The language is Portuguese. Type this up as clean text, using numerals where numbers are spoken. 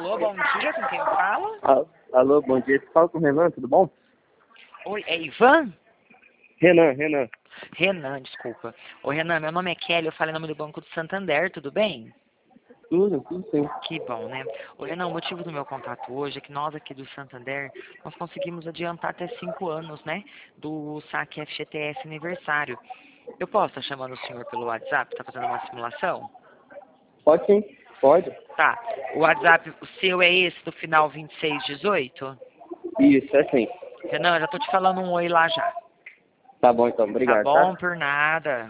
Alô, bom dia, com quem fala? Alô, bom dia. Você fala com o Renan, tudo bom? Oi, é Ivan? Renan. Renan, desculpa. Ô Renan, meu nome é Kelly, eu falei em nome do Banco do Santander, tudo bem? Tudo sim. Que bom, né? Ô Renan, o motivo do meu contato hoje é que nós aqui do Santander, nós conseguimos adiantar até 5 anos, né? Do saque FGTS aniversário. Eu posso estar chamando o senhor pelo WhatsApp, tá fazendo uma simulação? Pode sim, pode. Tá. O WhatsApp, o seu é esse do final 2618? Isso, é sim. Renan, já tô te falando um oi lá já. Tá bom então, Tá obrigado, tá? bom, por nada.